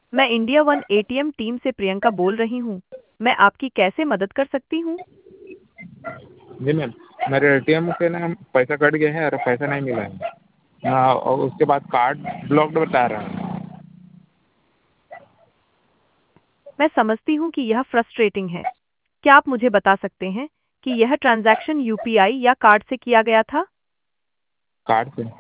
मैं India One ATM team से प्रियंका बोल रही हूँ। मैं आपकी कैसे मदद कर सकती हूँ? जी मैम, मेरे एटीएम से ना पैसा कट गया है और पैसा नहीं मिला है। हाँ, और उसके बाद कार्ड ब्लॉक्ड बता रहा है। मैं समझती हूँ कि यह फ्रस्ट्रेटिंग है। क्या आप मुझे बता सकते हैं कि यह ट्रांजैक्शन यूपीआई या कार्ड से किया गया था? कार्ड से।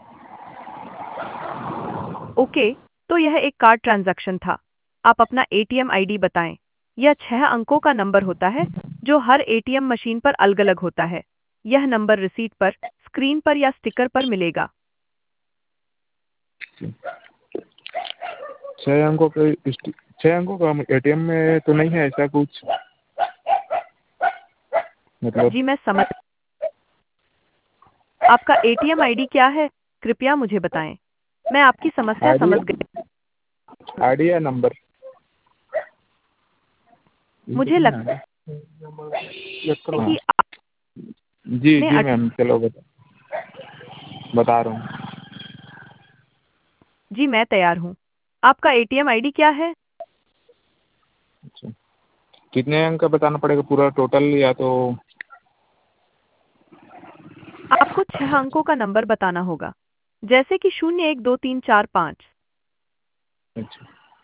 ओके, तो यह एक कार्ड ट्रांजैक्शन था। आप अपना एटीएम आईडी बताएं। यह 6 अंकों का नंबर होता है जो हर एटीएम मशीन पर अलग-अलग होता है। यह नंबर रिसीट पर, स्क्रीन पर या स्टिकर पर मिलेगा। 6 अंकों का एटीएम में तो नहीं है ऐसा कुछ, मतलब। जी मैं समझ। आपका एटीएम आईडी क्या है? कृपया मुझे बताएं। मैं आपकी समस्या आईडी समझ गई। आईडी या नंबर? मुझे लगता है हाँ। कि जी आपने जी मैम, चलो बता रहा हूँ। जी मैं तैयार हूँ। आपका एटीएम आईडी क्या है? अच्छा, कितने अंक का बताना पड़ेगा, पूरा टोटल या तो? आपको 6 अंकों का नंबर बताना होगा, जैसे कि 0 1 2 3 4 5। अच्छा,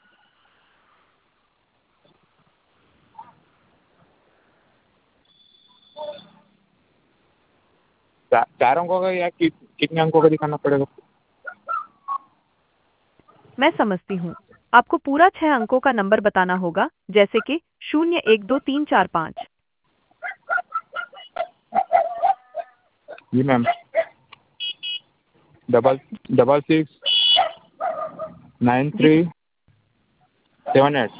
4 अंकों का या कितने अंकों का दिखाना पड़ेगा? मैं समझती हूँ। आपको पूरा 6 अंकों का नंबर बताना होगा, जैसे कि 0 1 2 3 4 5। जी मैम, डबल 6 9 जी 3 7 8।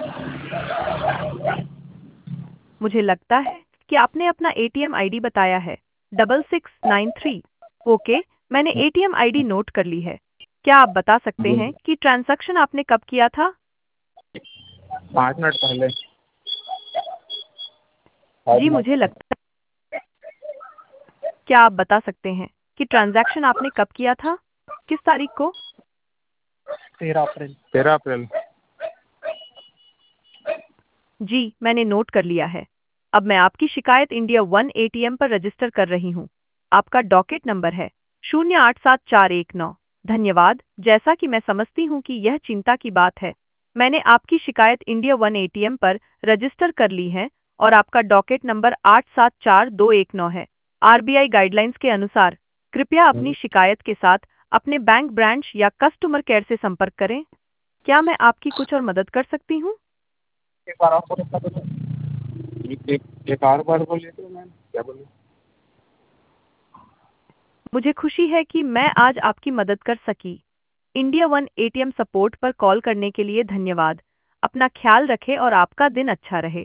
मुझे लगता है कि आपने अपना एटीएम आईडी बताया है, 6693। ओके, मैंने एटीएम आईडी नोट कर ली है। क्या आप बता सकते जी, हैं कि ट्रांजैक्शन आपने कब किया था? 5 मिनट पहले। जी मुझे लगता है। क्या आप बता सकते हैं कि ट्रांजैक्शन आपने कब किया था? किस तारीख को? 13 अप्रैल। 13 अप्रैल। जी, मैंने नोट कर लिया है। अब मैं आपकी शिकायत इंडिया वन एटीएम पर रजिस्टर कर रही हूँ। आपका डॉकेट नंबर है 087419। धन्यवाद। जैसा कि मैं समझती हूँ कि यह चिंता की बात है, मैंने आपकी शिकायत इंडिया वन एटीएम पर रजिस्टर कर ली है और आपका डॉकेट नंबर 874219 है। आरबीआई गाइडलाइंस के अनुसार कृपया अपनी शिकायत के साथ अपने बैंक ब्रांच या कस्टमर केयर से संपर्क करें। क्या मैं आपकी कुछ और मदद कर सकती हूँ? एक बार और एक और बार बोलिए तो मैम, क्या बोलिए? मुझे खुशी है कि मैं आज आपकी मदद कर सकी। इंडिया वन एटीएम सपोर्ट पर कॉल करने के लिए धन्यवाद। अपना ख्याल रखें और आपका दिन अच्छा रहे।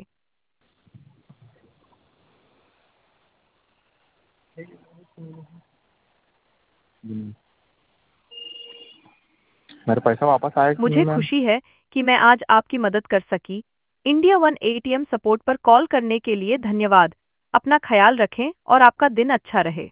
मेरा पैसा वापस आया कि नहीं मुझे मैम? खुशी है कि मैं आज आपकी मदद कर सकी। इंडिया वन एटीएम सपोर्ट पर कॉल करने के लिए धन्यवाद। अपना ख्याल रखें और आपका दिन अच्छा रहे।